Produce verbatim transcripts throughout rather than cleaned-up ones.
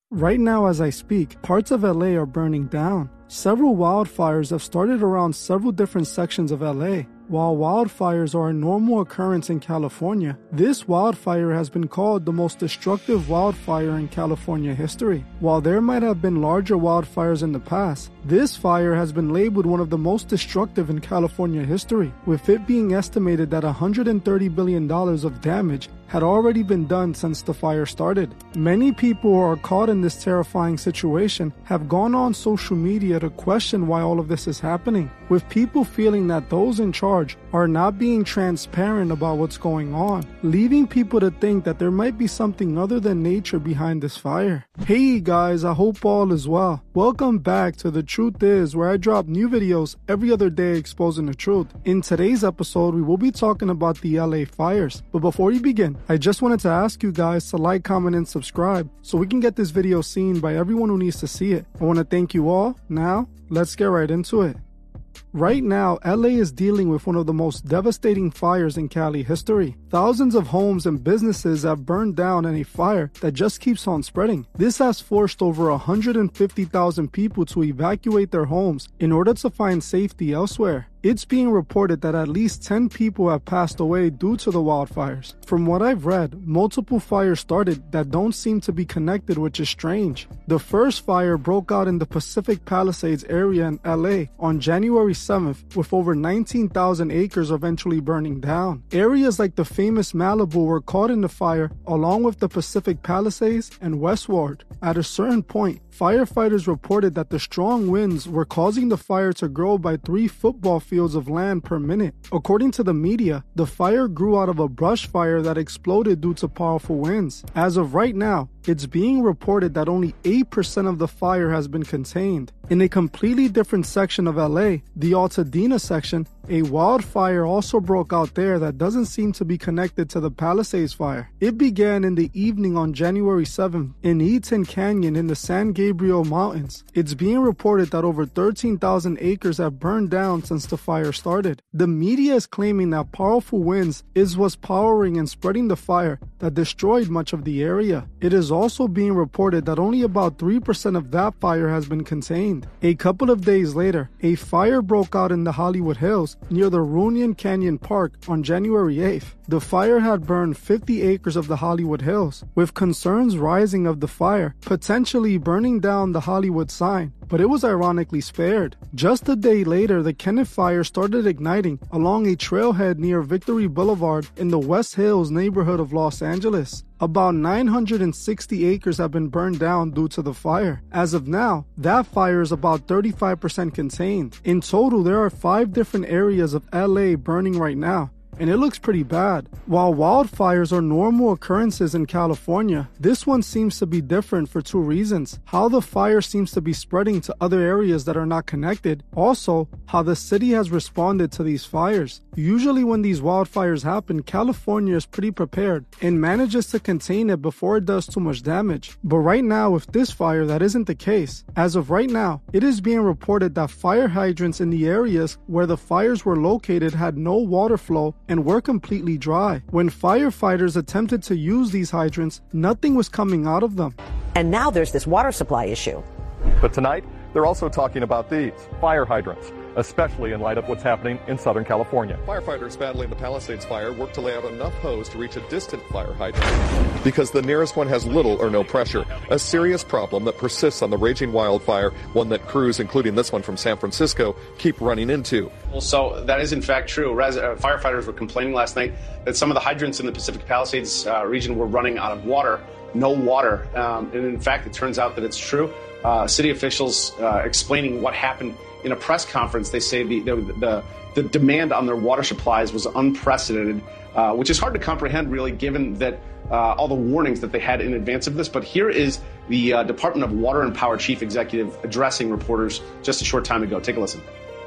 Right now as I speak, parts of L A are burning down. Several wildfires have started around several different sections of L A. While wildfires are a normal occurrence in California, this wildfire has been called the most destructive wildfire in California history. While there might have been larger wildfires in the past, this fire has been labeled one of the most destructive in California history, with it being estimated that one hundred thirty billion dollars of damage had already been done since the fire started. Many people who are caught in this terrifying situation have gone on social media to question why all of this is happening, with people feeling that those in charge are not being transparent about what's going on, leaving people to think that there might be something other than nature behind this fire. Hey guys, I hope all is well. Welcome back to The Truth Is, where I drop new videos every other day exposing the truth. In today's episode, we will be talking about the L A fires. But before we begin, I just wanted to ask you guys to like, comment, and subscribe so we can get this video seen by everyone who needs to see it. I want to thank you all. Now, let's get right into it. Right now, L A is dealing with one of the most devastating fires in Cali history. Thousands of homes and businesses have burned down in a fire that just keeps on spreading. This has forced over one hundred fifty thousand people to evacuate their homes in order to find safety elsewhere. It's being reported that at least ten people have passed away due to the wildfires. From what I've read, multiple fires started that don't seem to be connected, which is strange. The first fire broke out in the Pacific Palisades area in L A on January seventh, with over nineteen thousand acres eventually burning down. Areas like the famous Malibu were caught in the fire, along with the Pacific Palisades and Westward. At a certain point, firefighters reported that the strong winds were causing the fire to grow by three football fields of land per minute. According to the media, the fire grew out of a brush fire that exploded due to powerful winds. As of right now, it's being reported that only eight percent of the fire has been contained. In a completely different section of L A, the Altadena section, a wildfire also broke out there that doesn't seem to be connected to the Palisades fire. It began in the evening on January seventh in Eaton Canyon in the San Gabriel Mountains. It's being reported that over thirteen thousand acres have burned down since the fire started. The media is claiming that powerful winds is what's powering and spreading the fire that destroyed much of the area. It is also being reported that only about three percent of that fire has been contained. A couple of days later, a fire broke out in the Hollywood Hills near the Runyon Canyon Park on January eighth. The fire had burned fifty acres of the Hollywood Hills, with concerns rising of the fire potentially burning down the Hollywood sign, but it was ironically spared. Just a day later, the Kenneth fire started igniting along a trailhead near Victory Boulevard in the West Hills neighborhood of Los Angeles. About nine hundred sixty acres have been burned down due to the fire. As of now, that fire is about thirty-five percent contained. In total, there are five different areas of L A burning right now, and it looks pretty bad. While wildfires are normal occurrences in California, this one seems to be different for two reasons: how the fire seems to be spreading to other areas that are not connected, also how the city has responded to these fires. Usually when these wildfires happen, California is pretty prepared and manages to contain it before it does too much damage. But right now with this fire, that isn't the case. As of right now, it is being reported that fire hydrants in the areas where the fires were located had no water flow and were completely dry. When firefighters attempted to use these hydrants, nothing was coming out of them. And now there's this water supply issue. But tonight, they're also talking about these fire hydrants, especially in light of what's happening in Southern California. Firefighters battling the Palisades fire work to lay out enough hose to reach a distant fire hydrant, because the nearest one has little or no pressure, a serious problem that persists on the raging wildfire, one that crews, including this one from San Francisco, keep running into. Well, so that is in fact true. Res- uh, firefighters were complaining last night that some of the hydrants in the Pacific Palisades uh, region were running out of water, no water. Um, and in fact, it turns out that it's true. Uh, city officials uh, explaining what happened in a press conference, they say the the, the, the demand on their water supplies was unprecedented, uh, which is hard to comprehend, really, given that uh, all the warnings that they had in advance of this. But here is the uh, Department of Water and Power chief executive addressing reporters just a short time ago. Take a listen.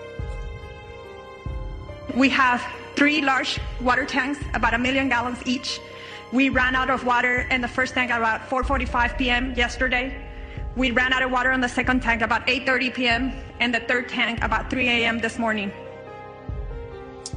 We have three large water tanks, about a million gallons each. We ran out of water in the first tank at about four forty-five p.m. yesterday. We ran out of water on the second tank about eight thirty p.m. and the third tank about three a.m. this morning.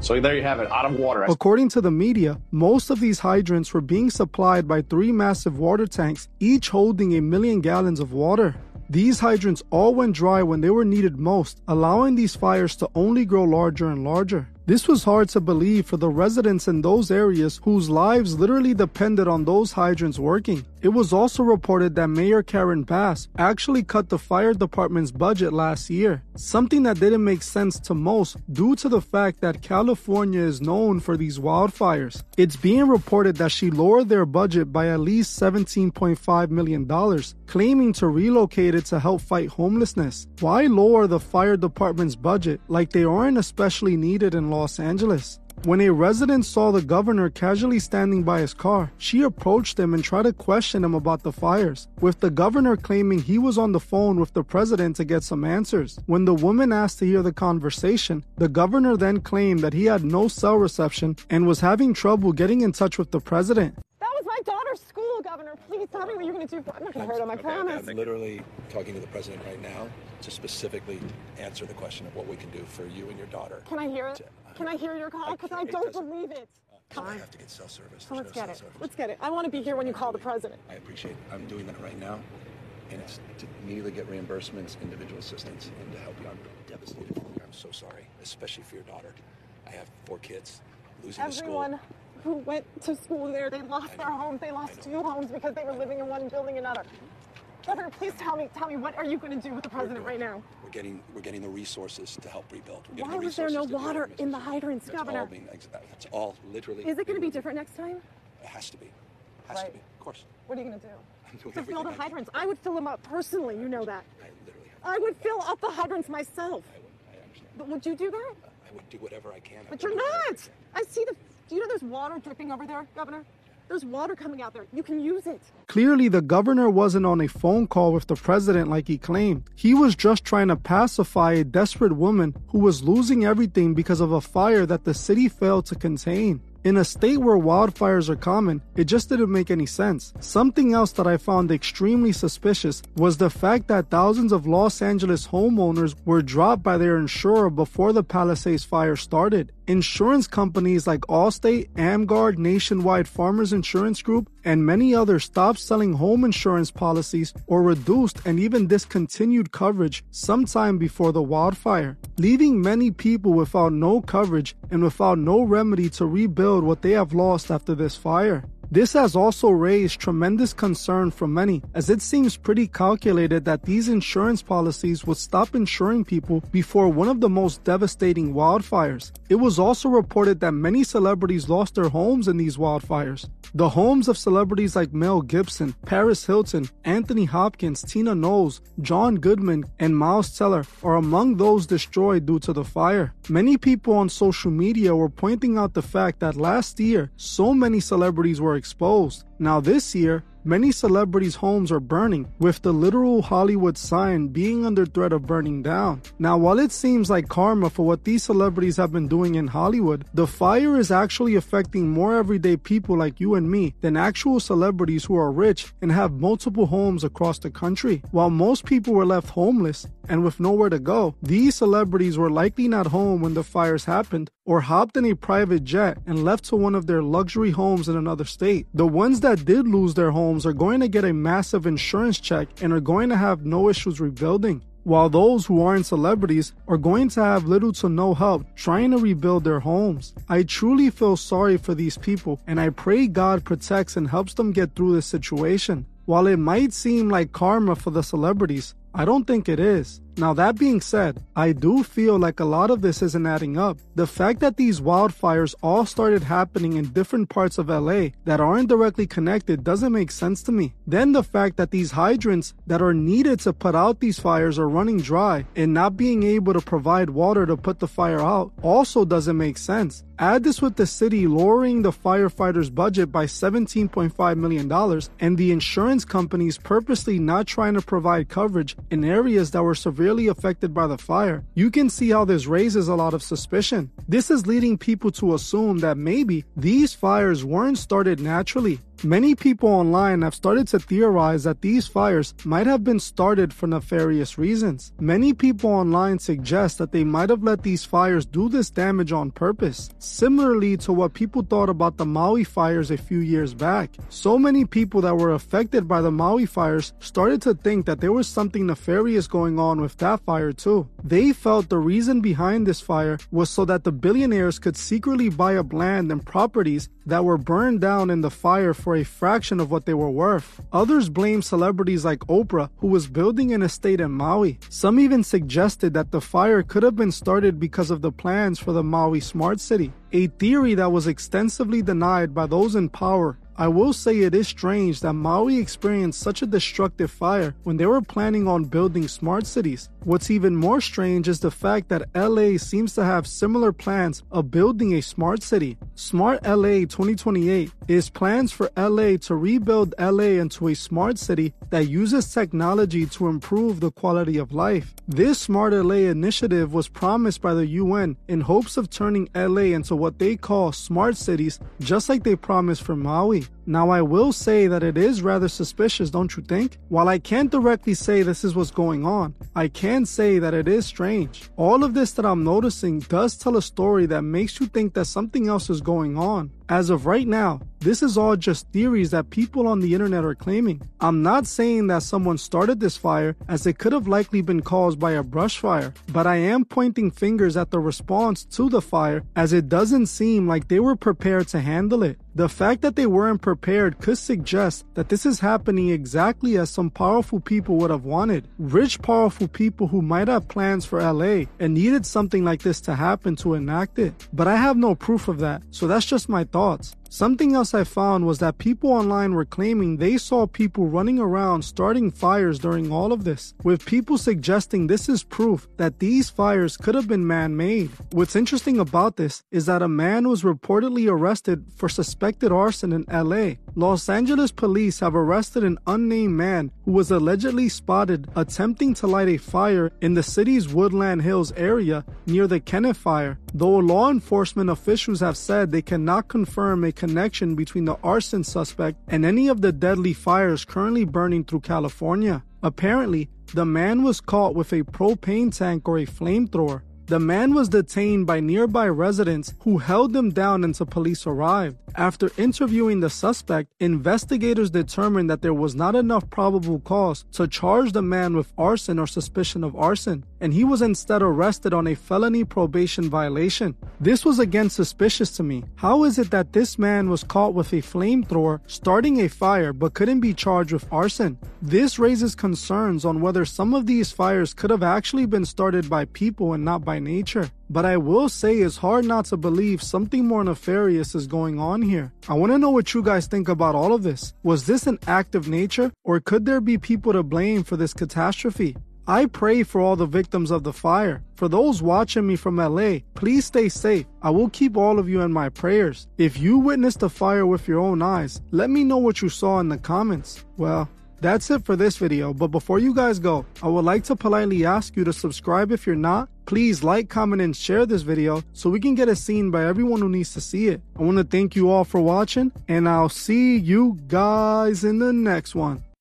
So there you have it, out of water. According to the media, most of these hydrants were being supplied by three massive water tanks, each holding a million gallons of water. These hydrants all went dry when they were needed most, allowing these fires to only grow larger and larger. This was hard to believe for the residents in those areas whose lives literally depended on those hydrants working. It was also reported that Mayor Karen Bass actually cut the fire department's budget last year, something that didn't make sense to most due to the fact that California is known for these wildfires. It's being reported that she lowered their budget by at least seventeen point five million dollars, claiming to relocate it to help fight homelessness. Why lower the fire department's budget like they aren't especially needed in Los Angeles? When a resident saw the governor casually standing by his car, she approached him and tried to question him about the fires, with the governor claiming he was on the phone with the president to get some answers. When the woman asked to hear the conversation, the governor then claimed that he had no cell reception and was having trouble getting in touch with the president. That was my daughter's school, Governor. Please tell me what you're going to do. I'm not going to hurt him, I promise. I'm literally talking to the president right now to specifically answer the question of what we can do for you and your daughter. Can I hear it? Can I hear your call? Because I, I don't believe it. Come on. I have to get cell service. So let's no get it. Service. Let's get it. I want to be here when you call the president. I appreciate it. I'm doing that right now. And it's to immediately get reimbursements, individual assistance, and to help you. I'm devastated for you. I'm so sorry, especially for your daughter. I have four kids. Losing the school. Everyone who went to school there, they lost their homes. They lost two homes because they were living in one building another. Governor, please tell me, tell me, what are you going to do with the president right now? We're getting, we're getting the resources to help rebuild. Why was there no water in the hydrants, that's Governor? All being, that's all literally. Is it going to be different next time? It has to be. It has right. to be. Of course. What are you going to do? I'm doing to fill the I hydrants. I would fill them up personally. You know that. I literally. I would fill up the hydrants myself. I would. I understand. But would you do that? Uh, I would do whatever I can. But you're not. I see the. Do you know there's water dripping over there, Governor? There's water coming out there. You can use it. Clearly, the governor wasn't on a phone call with the president like he claimed. He was just trying to pacify a desperate woman who was losing everything because of a fire that the city failed to contain. In a state where wildfires are common, it just didn't make any sense. Something else that I found extremely suspicious was the fact that thousands of Los Angeles homeowners were dropped by their insurer before the Palisades fire started. Insurance companies like Allstate, AmGuard, Nationwide Farmers Insurance Group, and many others stopped selling home insurance policies or reduced and even discontinued coverage sometime before the wildfire, leaving many people without no coverage and without no remedy to rebuild what they have lost after this fire. This has also raised tremendous concern from many, as it seems pretty calculated that these insurance policies would stop insuring people before one of the most devastating wildfires. It was also reported that many celebrities lost their homes in these wildfires. The homes of celebrities like Mel Gibson, Paris Hilton, Anthony Hopkins, Tina Knowles, John Goodman, and Miles Teller are among those destroyed due to the fire. Many people on social media were pointing out the fact that last year, so many celebrities were exposed. Now this year, many celebrities' homes are burning, with the literal Hollywood sign being under threat of burning down. Now, while it seems like karma for what these celebrities have been doing in Hollywood, the fire is actually affecting more everyday people like you and me than actual celebrities who are rich and have multiple homes across the country. While most people were left homeless and with nowhere to go, these celebrities were likely not home when the fires happened or hopped in a private jet and left to one of their luxury homes in another state. The ones that did lose their homes are going to get a massive insurance check and are going to have no issues rebuilding, while those who aren't celebrities are going to have little to no help trying to rebuild their homes. I truly feel sorry for these people, and I pray God protects and helps them get through this situation. While it might seem like karma for the celebrities, I don't think it is. Now, that being said, I do feel like a lot of this isn't adding up. The fact that these wildfires all started happening in different parts of L A that aren't directly connected doesn't make sense to me. Then the fact that these hydrants that are needed to put out these fires are running dry and not being able to provide water to put the fire out also doesn't make sense. Add this with the city lowering the firefighters' budget by seventeen point five million dollars and the insurance companies purposely not trying to provide coverage in areas that were severely affected by the fire. You can see how this raises a lot of suspicion. This is leading people to assume that maybe these fires weren't started naturally. Many people online have started to theorize that these fires might have been started for nefarious reasons. Many people online suggest that they might have let these fires do this damage on purpose, similarly to what people thought about the Maui fires a few years back. So many people that were affected by the Maui fires started to think that there was something nefarious going on with that fire too. They felt the reason behind this fire was so that the billionaires could secretly buy up land and properties that were burned down in the fire for a fraction of what they were worth. Others blame celebrities like Oprah, who was building an estate in Maui. Some even suggested that the fire could have been started because of the plans for the Maui Smart City, a theory that was extensively denied by those in power. I will say it is strange that Maui experienced such a destructive fire when they were planning on building smart cities. What's even more strange is the fact that L A seems to have similar plans of building a smart city. Smart L A twenty twenty-eight is plans for L A to rebuild L A into a smart city that uses technology to improve the quality of life. This Smart L A initiative was promised by the U N in hopes of turning L A into what they call smart cities, just like they promised for Maui. Now, I will say that it is rather suspicious, don't you think? While I can't directly say this is what's going on, I can say that it is strange. All of this that I'm noticing does tell a story that makes you think that something else is going on. As of right now, this is all just theories that people on the internet are claiming. I'm not saying that someone started this fire, as it could have likely been caused by a brush fire, but I am pointing fingers at the response to the fire, as it doesn't seem like they were prepared to handle it. The fact that they weren't prepared could suggest that this is happening exactly as some powerful people would have wanted. Rich, powerful people who might have plans for L A and needed something like this to happen to enact it. But I have no proof of that, so that's just my thoughts. Something else I found was that people online were claiming they saw people running around starting fires during all of this, with people suggesting this is proof that these fires could have been man-made. What's interesting about this is that a man was reportedly arrested for suspected arson in L A. Los Angeles police have arrested an unnamed man who was allegedly spotted attempting to light a fire in the city's Woodland Hills area near the Kenneth Fire, though law enforcement officials have said they cannot confirm a connection between the arson suspect and any of the deadly fires currently burning through California. Apparently, the man was caught with a propane tank or a flamethrower. The man was detained by nearby residents who held him down until police arrived. After interviewing the suspect, investigators determined that there was not enough probable cause to charge the man with arson or suspicion of arson, and he was instead arrested on a felony probation violation. This was again suspicious to me. How is it that this man was caught with a flamethrower starting a fire but couldn't be charged with arson? This raises concerns on whether some of these fires could have actually been started by people and not by nature. But I will say it's hard not to believe something more nefarious is going on here. I want to know what you guys think about all of this. Was this an act of nature, or could there be people to blame for this catastrophe? I pray for all the victims of the fire. For those watching me from L A, please stay safe. I will keep all of you in my prayers. If you witnessed a fire with your own eyes, let me know what you saw in the comments. Well, that's it for this video, but before you guys go, I would like to politely ask you to subscribe if you're not. Please like, comment, and share this video so we can get it seen by everyone who needs to see it. I want to thank you all for watching, and I'll see you guys in the next one.